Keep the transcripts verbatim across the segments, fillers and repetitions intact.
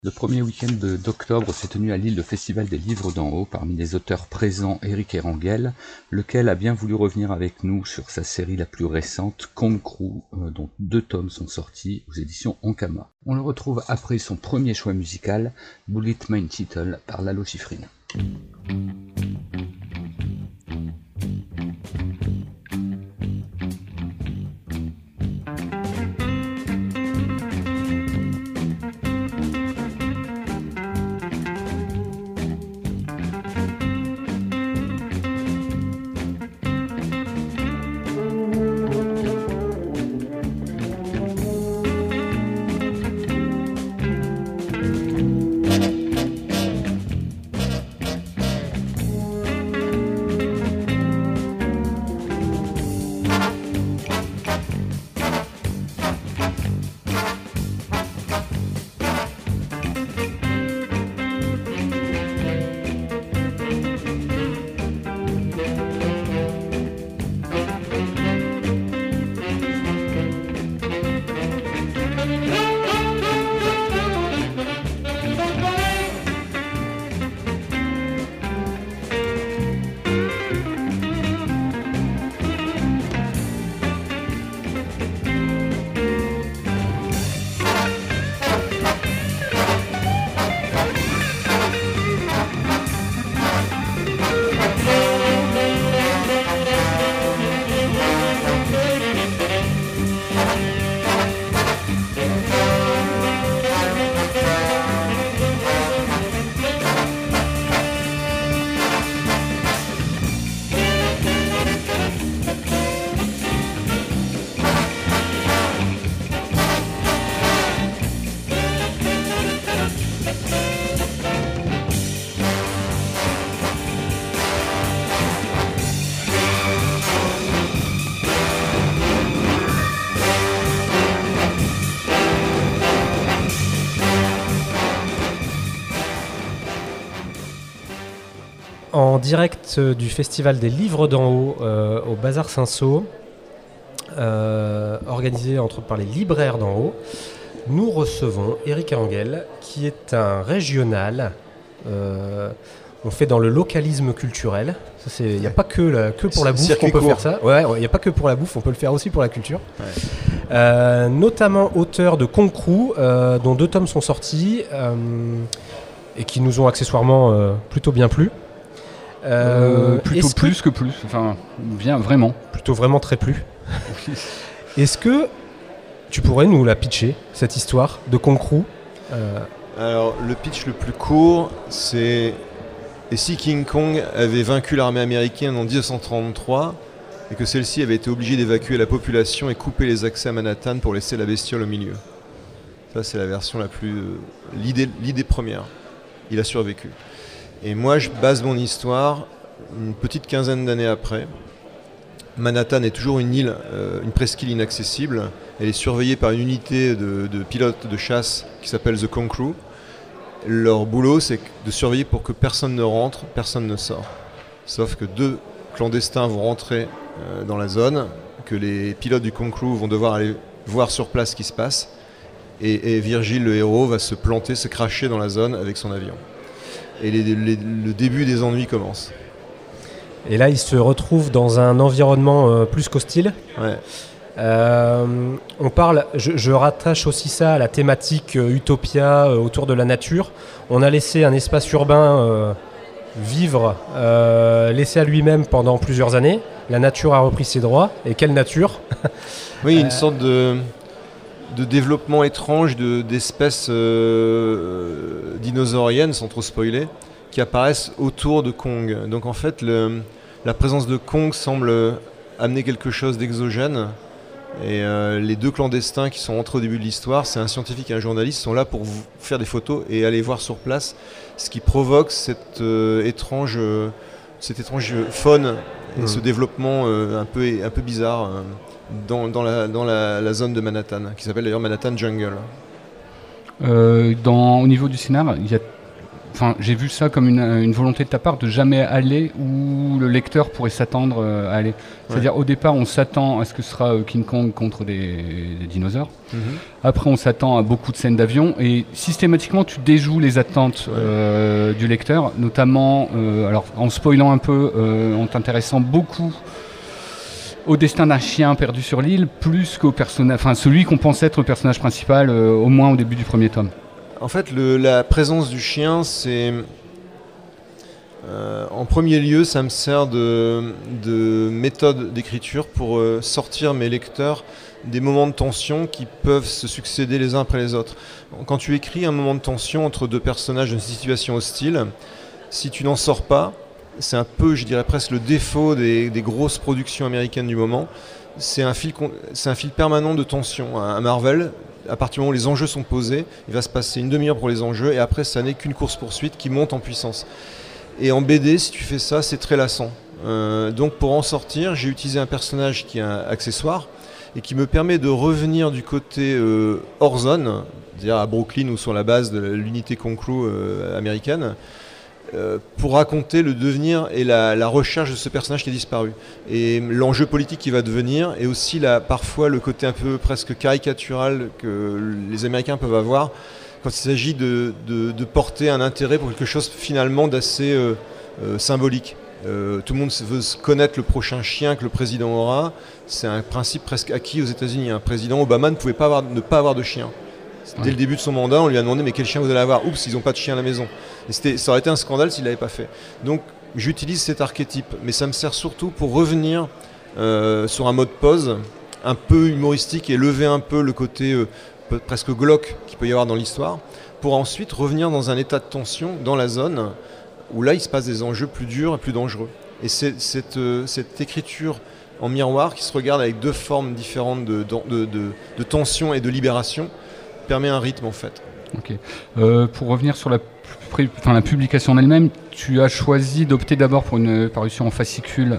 Le premier week-end de- d'octobre s'est tenu à Lille le Festival des Livres d'en haut. Parmi les auteurs présents, Éric Erangel, lequel a bien voulu revenir avec nous sur sa série la plus récente, Kong Crew, euh, dont deux tomes sont sortis aux éditions Ankama. On le retrouve après son premier choix musical, Bullet Mein Titel par Lalo Schifrin. En direct du Festival des Livres d'en haut euh, au Bazar Saint-Saul, euh, organisé entre autres par les libraires d'en haut, nous recevons Éric Erangel, qui est un régional. Euh, on fait dans le localisme culturel. Il n'y a pas que, la, que pour la bouffe qu'on peut court. faire ça. Ouais, il n'y a pas que pour la bouffe, on peut le faire aussi pour la culture. Ouais. Euh, notamment auteur de Kong Crew, euh, dont deux tomes sont sortis euh, et qui nous ont accessoirement euh, plutôt bien plu. Euh, euh, plutôt plus que, que plus, enfin bien vraiment. Plutôt vraiment très plu. Est-ce que tu pourrais nous la pitcher, cette histoire de Kong Crew? euh... Alors le pitch le plus court, c'est et si King Kong avait vaincu l'armée américaine en dix-neuf cent trente-trois et que celle-ci avait été obligée d'évacuer la population et couper les accès à Manhattan pour laisser la bestiole au milieu. Ça c'est la version la plus... Euh, l'idée, l'idée première. Il a survécu. Et moi, je base mon histoire une petite quinzaine d'années après. Manhattan est toujours une île, euh, une presqu'île inaccessible. Elle est surveillée par une unité de, de pilotes de chasse qui s'appelle The Kong Crew. Leur boulot, c'est de surveiller pour que personne ne rentre, personne ne sort. Sauf que deux clandestins vont rentrer euh, dans la zone, que les pilotes du Kong Crew vont devoir aller voir sur place ce qui se passe. Et, et Virgile, le héros, va se planter, se cracher dans la zone avec son avion. Et les, les, le début des ennuis commence. Et là, il se retrouve dans un environnement euh, plus qu'hostile. Ouais. Euh, on parle, je, je rattache aussi ça à la thématique euh, Utopia euh, autour de la nature. On a laissé un espace urbain euh, vivre, euh, laissé à lui-même pendant plusieurs années. La nature a repris ses droits. Et quelle nature? Oui, une euh, sorte de... de développement étrange de, d'espèces euh, dinosauriennes, sans trop spoiler, qui apparaissent autour de Kong. Donc en fait, le, la présence de Kong semble amener quelque chose d'exogène. Et euh, les deux clandestins qui sont entrés au début de l'histoire, c'est un scientifique et un journaliste, sont là pour v- faire des photos et aller voir sur place, ce qui provoque cette euh, étrange, euh, cette étrange faune et mmh. ce développement euh, un peu, un peu bizarre. Euh, Dans, dans, la, dans la, la zone de Manhattan, qui s'appelle d'ailleurs Manhattan Jungle. Euh, dans, au niveau du scénar, il y a enfin, j'ai vu ça comme une, une volonté de ta part de jamais aller où le lecteur pourrait s'attendre à aller. C'est-à-dire, ouais. Au départ, on s'attend à ce que ce sera King Kong contre des, des dinosaures. Mm-hmm. Après, on s'attend à beaucoup de scènes d'avion. Et systématiquement, tu déjoues les attentes ouais. euh, du lecteur, notamment, euh, alors, en spoilant un peu, euh, en t'intéressant beaucoup au destin d'un chien perdu sur l'île, plus qu'au personnage, enfin, celui qu'on pense être le personnage principal, euh, au moins au début du premier tome. En fait, le, la présence du chien, c'est... Euh, en premier lieu, ça me sert de, de méthode d'écriture pour euh, sortir mes lecteurs des moments de tension qui peuvent se succéder les uns après les autres. Quand tu écris un moment de tension entre deux personnages dans une situation hostile, si tu n'en sors pas, c'est un peu, je dirais presque le défaut des, des grosses productions américaines du moment, c'est un fil, c'est un fil permanent de tension. Un Marvel, à partir du moment où les enjeux sont posés, il va se passer une demi-heure pour les enjeux et après ça n'est qu'une course-poursuite qui monte en puissance. Et en B D, si tu fais ça, c'est très lassant. Euh, donc pour en sortir, j'ai utilisé un personnage qui est un accessoire et qui me permet de revenir du côté euh, hors zone, c'est-à-dire à Brooklyn ou sur la base de l'unité Concrew euh, américaine, euh, pour raconter le devenir et la, la recherche de ce personnage qui a disparu. Et l'enjeu politique qui va devenir, et aussi la, parfois le côté un peu presque caricatural que les Américains peuvent avoir, quand il s'agit de, de, de porter un intérêt pour quelque chose finalement d'assez euh, euh, symbolique. Euh, tout le monde veut connaître le prochain chien que le président aura. C'est un principe presque acquis aux États-Unis. Un président Obama ne pouvait pas avoir, ne pas avoir de chien. Dès ouais. le début de son mandat, on lui a demandé mais quel chien vous allez avoir ? Oups, ils n'ont pas de chien à la maison. Et c'était, ça aurait été un scandale s'il ne l'avait pas fait. Donc j'utilise cet archétype, mais ça me sert surtout pour revenir euh, sur un mode pause, un peu humoristique et lever un peu le côté... Euh, presque glauque qu'il peut y avoir dans l'histoire, pour ensuite revenir dans un état de tension dans la zone où là il se passe des enjeux plus durs et plus dangereux. Et c'est cette, euh, cette écriture en miroir qui se regarde avec deux formes différentes de, de, de, de tension et de libération permet un rythme en fait. Ok. Euh, pour revenir sur la, enfin, la publication en elle-même, tu as choisi d'opter d'abord pour une parution en fascicule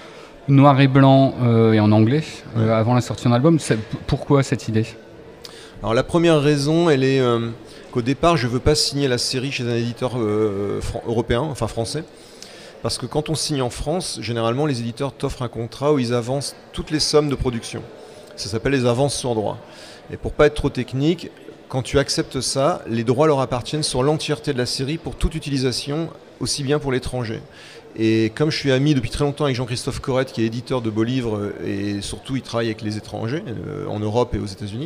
noir et blanc euh, et en anglais ouais. euh, avant la sortie en album. C'est, pourquoi cette idée ? Alors la première raison, elle est euh, qu'au départ, je ne veux pas signer la série chez un éditeur euh, fran- européen, enfin français, parce que quand on signe en France, généralement les éditeurs t'offrent un contrat où ils avancent toutes les sommes de production. Ça s'appelle les avances sur droit. Et pour pas être trop technique, quand tu acceptes ça, les droits leur appartiennent sur l'entièreté de la série pour toute utilisation, aussi bien pour l'étranger. Et comme je suis ami depuis très longtemps avec Jean-Christophe Corrette, qui est éditeur de beaux livres, et surtout il travaille avec les étrangers, euh, en Europe et aux États-Unis,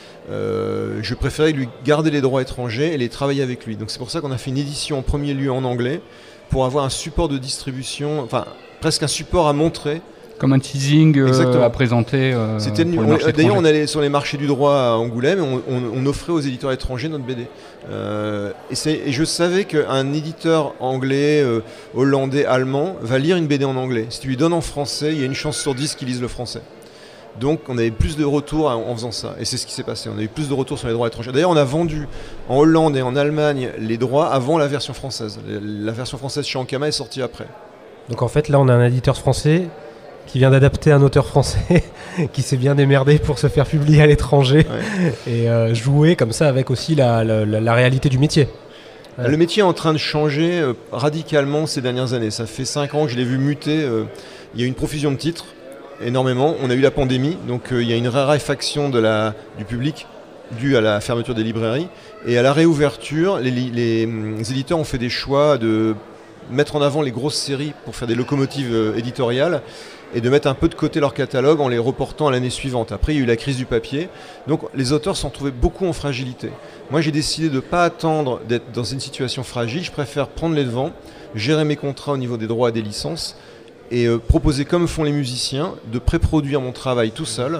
Euh, je préférais lui garder les droits étrangers et les travailler avec lui. Donc c'est pour ça qu'on a fait une édition en premier lieu en anglais pour avoir un support de distribution, enfin presque un support à montrer. Comme un teasing euh, à présenter euh, C'était pour le marché étranger. D'ailleurs on allait sur les marchés du droit à Angoulême et on, on, on offrait aux éditeurs étrangers notre B D. Euh, et, c'est, et je savais qu'un éditeur anglais, euh, hollandais, allemand va lire une B D en anglais. Si tu lui donnes en français, il y a une chance sur dix qu'il lise le français. Donc on avait plus de retours en faisant ça, et c'est ce qui s'est passé, on a eu plus de retours sur les droits étrangers. D'ailleurs on a vendu en Hollande et en Allemagne les droits avant la version française. La version française chez Ankama est sortie après. Donc en fait là on a un éditeur français qui vient d'adapter un auteur français qui s'est bien démerdé pour se faire publier à l'étranger ouais. et euh, jouer comme ça avec aussi la, la, la, la réalité du métier. Ouais. Le métier est en train de changer euh, radicalement ces dernières années, ça fait cinq ans que je l'ai vu muter, euh, il y a une profusion de titres. Énormément. On a eu la pandémie, donc il euh, y a une raréfaction de la, du public due à la fermeture des librairies. Et à la réouverture, les, les, les éditeurs ont fait des choix de mettre en avant les grosses séries pour faire des locomotives euh, éditoriales et de mettre un peu de côté leur catalogue en les reportant à l'année suivante. Après, il y a eu la crise du papier. Donc les auteurs s'en trouvaient beaucoup en fragilité. Moi, j'ai décidé de ne pas attendre d'être dans une situation fragile. Je préfère prendre les devants, gérer mes contrats au niveau des droits et des licences, et euh, proposer, comme font les musiciens, de pré-produire mon travail tout seul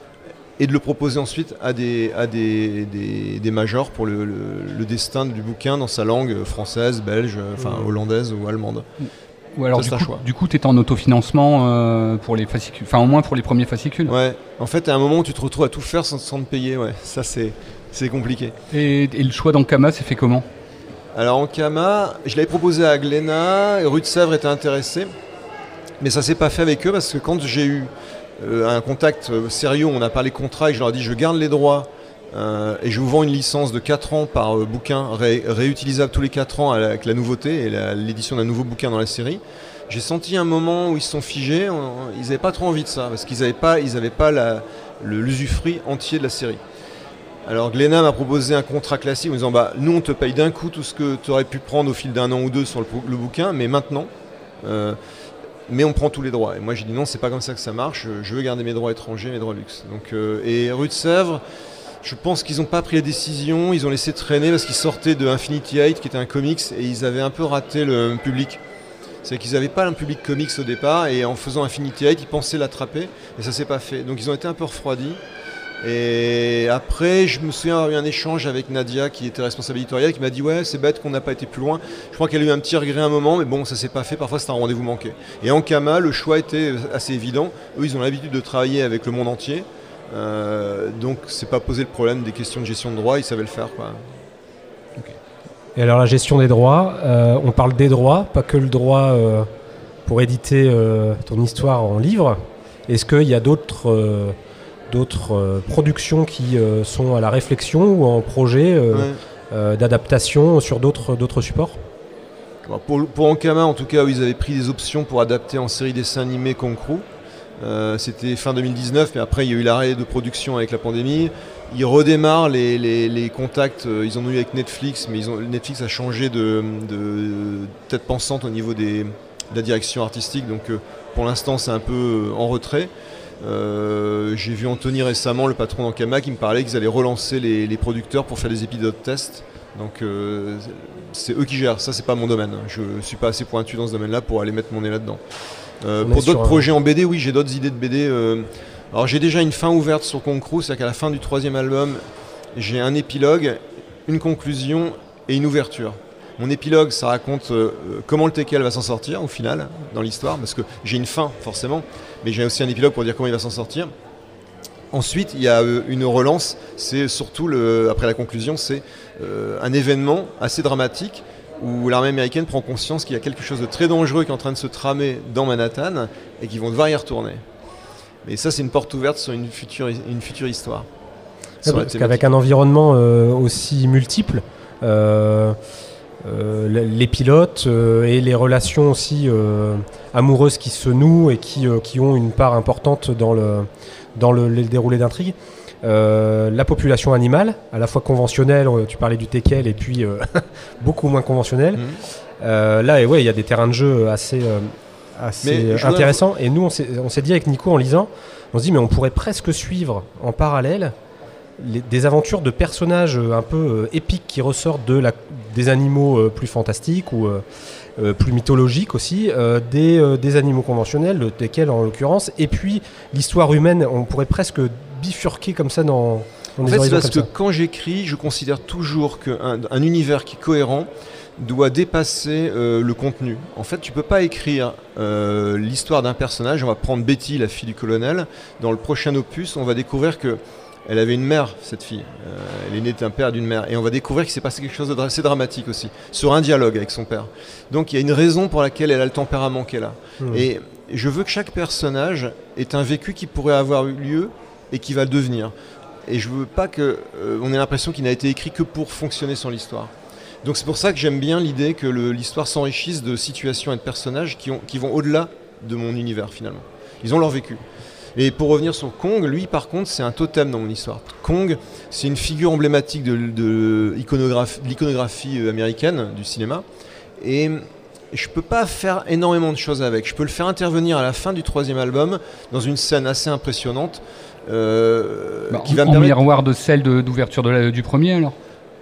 et de le proposer ensuite à des, à des, des, des majors pour le, le, le destin du bouquin dans sa langue française, belge, enfin mmh. hollandaise ou allemande. Ou alors ça, du, coup, du coup, tu es en autofinancement euh, pour les fascicules, enfin au moins pour les premiers fascicules. Ouais, en fait, à un moment où tu te retrouves à tout faire sans, sans te payer, ouais, ça c'est, c'est compliqué. Et, et le choix d'Ankama s'est fait comment ? Alors Ankama, je l'avais proposé à Glénat, et Rue de Sèvres était intéressé. Mais ça ne s'est pas fait avec eux parce que quand j'ai eu euh, un contact euh, sérieux, on a parlé contrat et je leur ai dit je garde les droits Euh, et je vous vends une licence de quatre ans par euh, bouquin, ré, réutilisable tous les quatre ans avec la nouveauté et la, l'édition d'un nouveau bouquin dans la série. J'ai senti un moment où ils se sont figés, on, ils n'avaient pas trop envie de ça, parce qu'ils n'avaient pas, ils avaient pas la, le, l'usufruit entier de la série. Alors Glénat m'a proposé un contrat classique en me disant bah, nous on te paye d'un coup tout ce que tu aurais pu prendre au fil d'un an ou deux sur le, le bouquin, mais maintenant, euh, mais on prend tous les droits. Et moi j'ai dit non, c'est pas comme ça que ça marche, je veux garder mes droits étrangers, mes droits luxe. Donc, euh, et Rue de Sèvres, je pense qu'ils n'ont pas pris la décision, ils ont laissé traîner parce qu'ils sortaient de Infinity Eight qui était un comics et ils avaient un peu raté le public. C'est qu'ils n'avaient pas un public comics au départ et en faisant Infinity Eight, ils pensaient l'attraper et ça s'est pas fait. Donc ils ont été un peu refroidis. Et après, je me souviens avoir eu un échange avec Nadia qui était responsable éditoriale qui m'a dit ouais, c'est bête qu'on n'a pas été plus loin. Je crois qu'elle a eu un petit regret à un moment, mais bon, ça s'est pas fait. Parfois, c'était un rendez-vous manqué. Et en Kama, le choix était assez évident. Eux, ils ont l'habitude de travailler avec le monde entier. Euh, donc c'est pas posé le problème des questions de gestion de droits, ils savaient le faire quoi. Okay. Et alors la gestion des droits, euh, on parle des droits, pas que le droit euh, pour éditer euh, ton histoire en livre. Est-ce qu'il y a d'autres, euh, d'autres euh, productions qui euh, sont à la réflexion ou en projet euh, ouais. euh, d'adaptation sur d'autres, d'autres supports? Pour, pour Ankama en tout cas, ils avaient pris des options pour adapter en série dessin animé Kong Crew. Euh, c'était fin deux mille dix-neuf, mais après il y a eu l'arrêt de production avec la pandémie. Ils redémarrent les, les, les contacts, euh, ils en ont eu avec Netflix, mais ils ont, Netflix a changé de, de, de tête pensante au niveau des, de la direction artistique, donc euh, pour l'instant c'est un peu en retrait. Euh, j'ai vu Anthony récemment, le patron d'Ankama, qui me parlait qu'ils allaient relancer les, les producteurs pour faire des épisodes tests. Donc euh, c'est eux qui gèrent, ça c'est pas mon domaine. Je suis pas assez pointu dans ce domaine-là pour aller mettre mon nez là-dedans. Euh, pour d'autres projets un... en B D, oui, j'ai d'autres idées de B D. Euh, alors j'ai déjà une fin ouverte sur Kong Crew, c'est-à-dire qu'à la fin du troisième album, j'ai un épilogue, une conclusion et une ouverture. Mon épilogue, ça raconte euh, comment le T K L va s'en sortir au final dans l'histoire, parce que j'ai une fin forcément, mais j'ai aussi un épilogue pour dire comment il va s'en sortir. Ensuite, il y a euh, une relance, c'est surtout, le, après la conclusion, c'est euh, un événement assez dramatique où l'armée américaine prend conscience qu'il y a quelque chose de très dangereux qui est en train de se tramer dans Manhattan et qu'ils vont devoir y retourner. Mais ça, c'est une porte ouverte sur une future, une future histoire. Ouais, parce qu'avec un environnement euh, aussi multiple, euh, euh, les pilotes euh, et les relations aussi euh, amoureuses qui se nouent et qui, euh, qui ont une part importante dans le, dans le, le déroulé d'intrigue. Euh, la population animale, à la fois conventionnelle, tu parlais du T K L et puis euh, beaucoup moins conventionnelle. Mmh. Euh, là, il ouais, y a des terrains de jeu assez, euh, assez intéressants. Et nous, on s'est, on s'est dit avec Nico en lisant, on se dit mais on pourrait presque suivre en parallèle les, des aventures de personnages un peu euh, épiques qui ressortent de la, des animaux euh, plus fantastiques ou euh, euh, plus mythologiques aussi, euh, des, euh, des animaux conventionnels, le T K L en l'occurrence, et puis l'histoire humaine, on pourrait presque bifurquer comme ça dans, dans en des fait, horizons c'est parce comme que ça. Quand j'écris, je considère toujours qu'un un univers qui est cohérent doit dépasser euh, le contenu. En fait, tu peux pas écrire euh, l'histoire d'un personnage. On va prendre Betty, la fille du colonel. Dans le prochain opus, on va découvrir que elle avait une mère, cette fille. Euh, elle est née d'un père et d'une mère. Et on va découvrir qu'il s'est passé quelque chose d'assez dramatique aussi, sur un dialogue avec son père. Donc il y a une raison pour laquelle elle a le tempérament qu'elle a. Mmh. Et je veux que chaque personnage ait un vécu qui pourrait avoir eu lieu et qui va le devenir. Et je veux pas qu'on euh, ait l'impression qu'il n'a été écrit que pour fonctionner sans l'histoire. Donc c'est pour ça que j'aime bien l'idée que le, l'histoire s'enrichisse de situations et de personnages qui, ont, qui vont au-delà de mon univers finalement. Ils ont leur vécu. Et pour revenir sur Kong, lui par contre c'est un totem dans mon histoire. Kong, c'est une figure emblématique de, de, l'iconographie, de l'iconographie américaine, du cinéma. Et je peux pas faire énormément de choses avec. Je peux le faire intervenir à la fin du troisième album dans une scène assez impressionnante. Euh, bah, qui en va me en permettre... miroir de celle de, d'ouverture de la, du premier alors. Pardon ?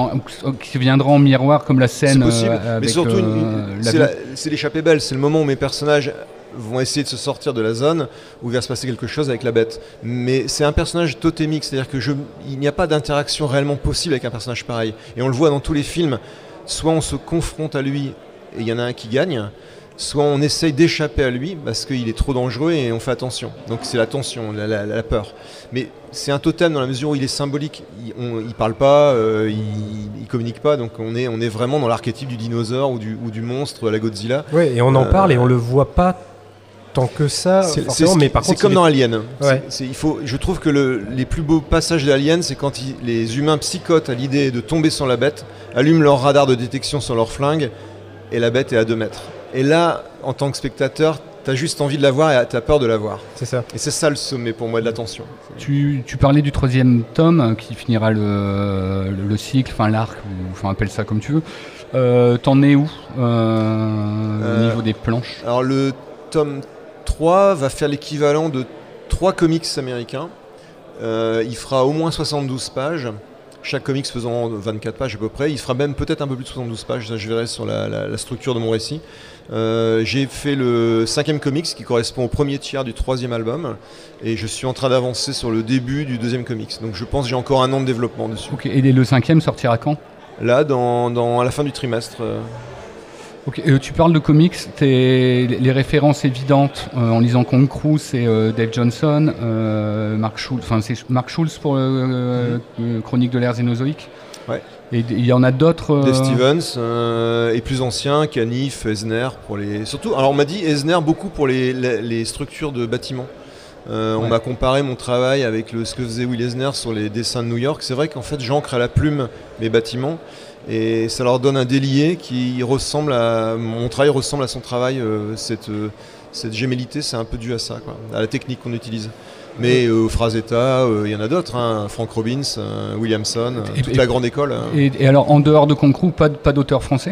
Qui viendra en miroir comme la scène. C'est possible, euh, avec, mais surtout, une, une, euh, c'est, la, c'est l'échappée belle, c'est le moment où mes personnages vont essayer de se sortir de la zone où il va se passer quelque chose avec la bête. Mais c'est un personnage totémique, c'est-à-dire que je, il n'y a pas d'interaction réellement possible avec un personnage pareil. Et on le voit dans tous les films, soit on se confronte à lui et il y en a un qui gagne, soit on essaye d'échapper à lui parce qu'il est trop dangereux et on fait attention. Donc c'est la tension, la, la, la peur. Mais c'est un totem dans la mesure où il est symbolique. Il ne parle pas, euh, il ne communique pas, donc on est, on est vraiment dans l'archétype du dinosaure ou du, ou du monstre, la Godzilla. Oui, et on en euh, parle et on ne le voit pas tant que ça, C'est, forcément, c'est, mais par c'est contre, comme il dans est- Alien. Ouais. C'est, c'est, il faut, je trouve que le, les plus beaux passages d'Alien, c'est quand ils- les humains psychotent à l'idée de tomber sur la bête, allument leur radar de détection sur leur flingue, et la bête est à deux mètres. Et là, en tant que spectateur, t'as juste envie de la voir et t'as peur de la voir. c'est ça. Et c'est ça le sommet pour moi de l'attention. Tu, tu parlais du troisième tome euh, qui finira le, le, le cycle, enfin l'arc, ou enfin appelle ça comme tu veux. Euh, T'en es où euh, Euh, au niveau des planches? Alors le tome trois va faire l'équivalent de trois comics américains. Euh, il fera au moins soixante-douze pages. Chaque comics faisant vingt-quatre pages à peu près. Il fera même peut-être un peu plus de soixante-douze pages. Ça, je verrai sur la, la, la structure de mon récit. Euh, j'ai fait le cinquième comics qui correspond au premier tiers du troisième album. Et je suis en train d'avancer sur le début du deuxième comics. Donc je pense que j'ai encore un an de développement dessus. Ok, et le cinquième sortira quand? Là, dans, dans, à la fin du trimestre. euh, Ok, euh, tu parles de comics, t'es- les références évidentes euh, en lisant Kong Crew, c'est euh, Dave Johnson, euh, Mark Schultz, enfin c'est Mark Schultz pour euh, euh, Chronique de l'ère Xénozoïque. Ouais. Et il y en a d'autres. euh, Dave Stevens euh, et plus anciens, Canif, Eisner pour les. Surtout, alors on m'a dit Eisner beaucoup pour les, les, les structures de bâtiments. Euh, Ouais. On m'a comparé mon travail avec le, ce que faisait Will Eisner sur les dessins de New York. C'est vrai qu'en fait j'ancre à la plume mes bâtiments et ça leur donne un délié qui ressemble à mon travail ressemble à son travail. euh, cette euh, cette gémellité, c'est un peu dû à ça, quoi, à la technique qu'on utilise. Mais euh, Frazetta, euh, il y en a d'autres, hein, Frank Robbins, euh, Williamson, euh, Et- toute et- la grande école. hein. Et, et alors en dehors de Kong Crew, pas, de- pas d'auteur français?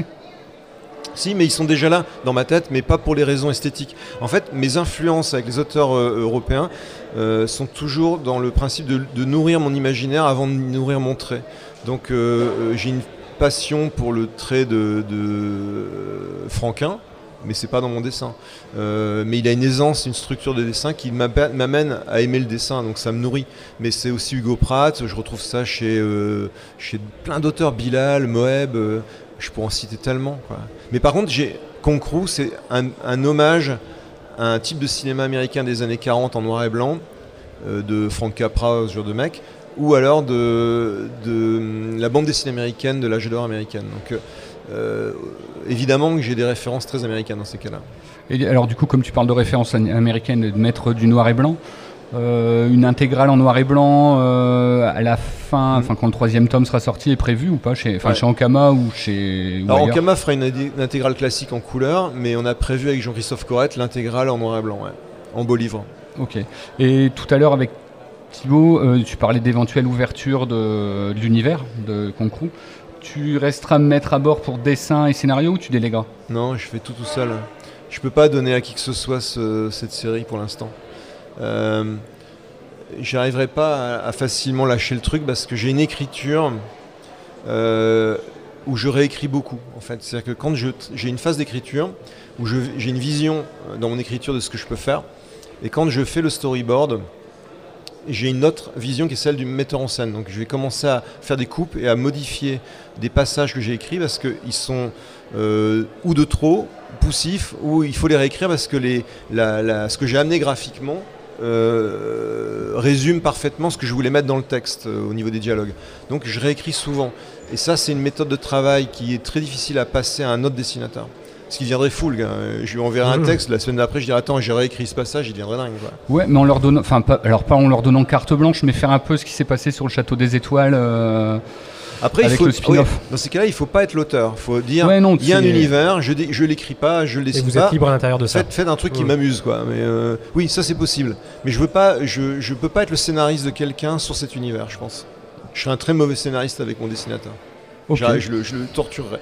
Si, mais ils sont déjà là dans ma tête, mais pas pour les raisons esthétiques. En fait, mes influences avec les auteurs euh, européens euh, sont toujours dans le principe de, de nourrir mon imaginaire avant de nourrir mon trait. Donc euh, euh, j'ai une passion pour le trait de, de euh, Franquin, mais c'est pas dans mon dessin. Euh, mais il a une aisance, une structure de dessin qui m'appe- m'amène à aimer le dessin, donc ça me nourrit. Mais c'est aussi Hugo Pratt, je retrouve ça chez, euh, chez plein d'auteurs, Bilal, Moeb, euh, je pourrais en citer tellement, quoi. Mais par contre, j'ai Kong Crew, c'est un, un hommage à un type de cinéma américain des années quarante en noir et blanc, euh, de Frank Capra, ce genre de mec, ou alors de, de la bande dessinée américaine de l'âge d'or américaine. Donc euh, évidemment que j'ai des références très américaines dans ces cas-là. Et alors du coup, comme tu parles de références am- américaines et de mettre du noir et blanc, euh, une intégrale en noir et blanc euh, à la fin, enfin quand le troisième tome sera sorti, est prévu ou pas chez, enfin Ouais. chez Ankama ou chez ou Alors ailleurs? Ankama fera une, adi- une intégrale classique en couleur, mais on a prévu avec Jean-Christophe Corrette l'intégrale en noir et blanc, ouais, en beau livre. Ok. Et tout à l'heure avec Thibaut, euh, tu parlais d'éventuelle ouverture de, de l'univers de Kong Crew. Tu resteras maître à bord pour dessin et scénario ou tu délégueras? Non, je fais tout tout seul. Je peux pas donner à qui que ce soit ce- cette série pour l'instant. Euh, J'arriverai pas à, à facilement lâcher le truc parce que j'ai une écriture euh, où je réécris beaucoup. En fait, c'est-à-dire que quand je- j'ai une phase d'écriture où je- j'ai une vision euh, dans mon écriture de ce que je peux faire, et quand je fais le storyboard, j'ai une autre vision qui est celle du metteur en scène. Donc je vais commencer à faire des coupes et à modifier des passages que j'ai écrits parce qu'ils sont euh, ou de trop poussifs, ou il faut les réécrire parce que les, la, la- ce que j'ai amené graphiquement euh, résume parfaitement ce que je voulais mettre dans le texte euh, au niveau des dialogues. Donc je réécris souvent. Et ça, c'est une méthode de travail qui est très difficile à passer à un autre dessinateur. Ce qui deviendrait fou, le gars. Je lui enverrai un Mmh. texte, la semaine d'après, je dirais attends, j'ai réécrit ce passage, il deviendrait dingue, quoi. Ouais, mais en leur donnant, enfin pas, alors pas en leur donnant carte blanche, mais faire un peu ce qui s'est passé sur le Château des Étoiles. euh, Après, il Avec faut, le spin-off. oui, dans ces cas-là, il faut pas être l'auteur. Il faut dire, Ouais, non, il y a un c'est- univers, je, dé- je l'écris pas, je le Et dessine vous pas. êtes libre à l'intérieur de ça. Faites, faites un truc qui Mm. m'amuse, quoi. Mais euh, oui, ça c'est possible. Mais je veux pas, je, je peux pas être le scénariste de quelqu'un sur cet univers, je pense. Je serais un très mauvais scénariste avec mon dessinateur. ok. J'irais- Je, le, je le torturerais.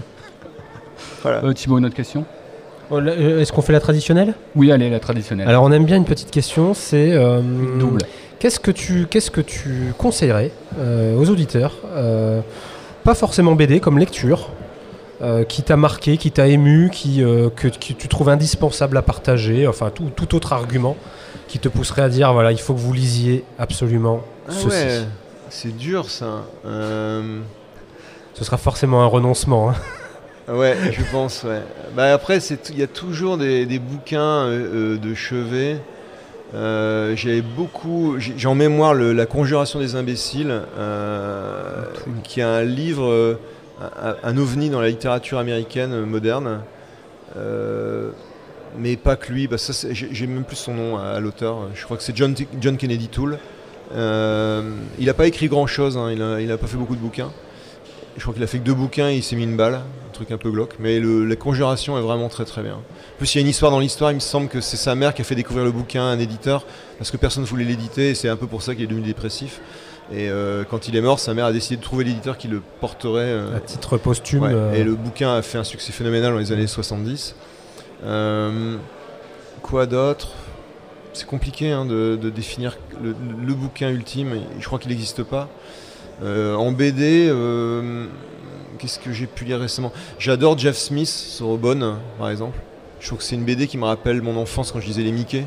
Voilà. Euh, Thibaut, une autre question? Oh, là, euh, Est-ce qu'on fait la traditionnelle? Oui, allez, la traditionnelle. Alors on aime bien une petite question, c'est euh, Double. Qu'est-ce que tu qu'est-ce que tu conseillerais euh, aux auditeurs, euh, pas forcément B D comme lecture, euh, qui t'a marqué, qui t'a ému, qui euh, que, que tu trouves indispensable à partager, enfin tout, tout autre argument qui te pousserait à dire voilà il faut que vous lisiez absolument Ah ceci. ouais, c'est dur ça. Euh, Ce sera forcément un renoncement. hein. Ouais, je pense, ouais. Bah après, c'est t- il y a toujours des, des bouquins euh, euh, de chevet. Euh, J'avais beaucoup, j'ai j'ai en mémoire le- La Conjuration des imbéciles, euh, qui est un livre, euh, un, un ovni dans la littérature américaine euh, moderne. Euh, mais pas que lui. Bah, ça, c'est, j'ai, j'ai même plus son nom à, à l'auteur. Je crois que c'est John, John Kennedy Toole. Euh, il n'a pas écrit grand-chose, hein. il n'a il a pas fait beaucoup de bouquins. Je crois qu'il a fait que deux bouquins et il s'est mis une balle, un truc un peu glauque. Mais le, la conjuration est vraiment très très bien. En plus, il y a une histoire dans l'histoire, il me semble que c'est sa mère qui a fait découvrir le bouquin à un éditeur, parce que personne ne voulait l'éditer, et c'est un peu pour ça qu'il est devenu dépressif. Et euh, quand il est mort, sa mère a décidé de trouver l'éditeur qui le porterait. Euh, à titre posthume. ouais, euh... Et le bouquin a fait un succès phénoménal dans les années soixante-dix. Euh, quoi d'autre ? C'est compliqué hein, de, de définir le, le bouquin ultime, je crois qu'il n'existe pas. Euh, en B D, euh, qu'est-ce que j'ai pu lire récemment ? J'adore Jeff Smith sur Aubonne, par exemple. Je trouve que c'est une B D qui me rappelle mon enfance quand je lisais les Mickey.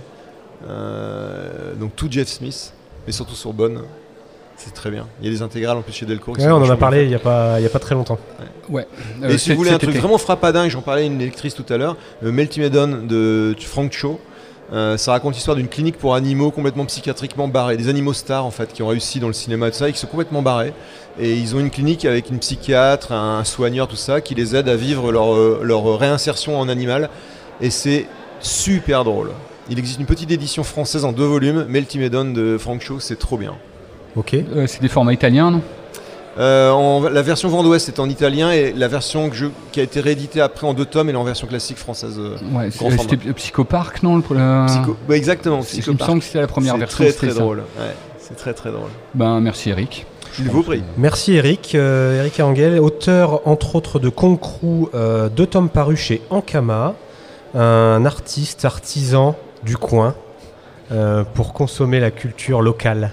Euh, donc tout Jeff Smith, mais surtout sur Bonne. C'est très bien. Il y a des intégrales en plus chez Delcourt. Ouais, on en a parlé il n'y a, a pas très longtemps. Ouais. ouais. Et euh, si vous voulez un truc été. vraiment frappadingue, j'en parlais à une lectrice tout à l'heure, euh, Meltimedon de Frank Cho. Euh, ça raconte l'histoire d'une clinique pour animaux complètement psychiatriquement barrés, des animaux stars en fait qui ont réussi dans le cinéma et tout ça et qui sont complètement barrés, et ils ont une clinique avec une psychiatre, un soigneur, tout ça, qui les aide à vivre leur, leur réinsertion en animal, et c'est super drôle. Il existe une petite édition française en deux volumes, Meltimedon de Frank Cho, c'est trop bien. Ok. Euh, c'est des formats italiens, non ? Euh, en, la version Vent d'Ouest est en italien, et la version que je, qui a été rééditée après en deux tomes est en version classique française. Euh, ouais, c'est, c'était Psychopark, non le, le... Psycho, ouais, exactement. Il me semble que c'était la première c'est version. Très très drôle. Ouais, c'est très très drôle. Ben merci Eric. Je vous prie. Merci Eric. Euh, Eric Erangel, auteur entre autres de Concrou, euh, deux tomes parus chez Ankama, un artiste artisan du coin euh, pour consommer la culture locale.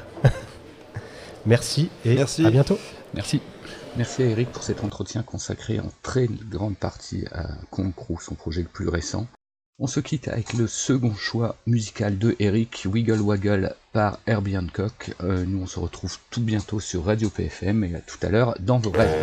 Merci et Merci. À bientôt. Merci. Merci à Eric pour cet entretien consacré en très grande partie à Concrou, son projet le plus récent. On se quitte avec le second choix musical de Eric, Wiggle Waggle par Herbie Hancock. Euh, nous on se retrouve tout bientôt sur Radio P F M et à tout à l'heure dans vos rêves.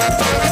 Thank